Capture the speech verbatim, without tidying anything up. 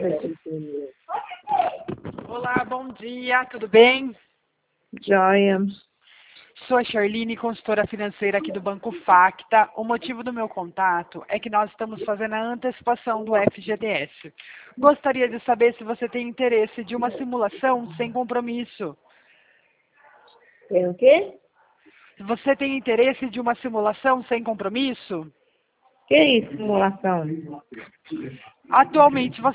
Olá, bom dia, tudo bem? Joia. Sou a Charline, consultora financeira aqui do Banco Facta. O motivo do meu contato é que nós estamos fazendo a antecipação do F G T S. Gostaria de saber se você tem interesse de uma simulação sem compromisso. Tem o quê? Se você tem interesse de uma simulação sem compromisso, Que isso, simulação? atualmente você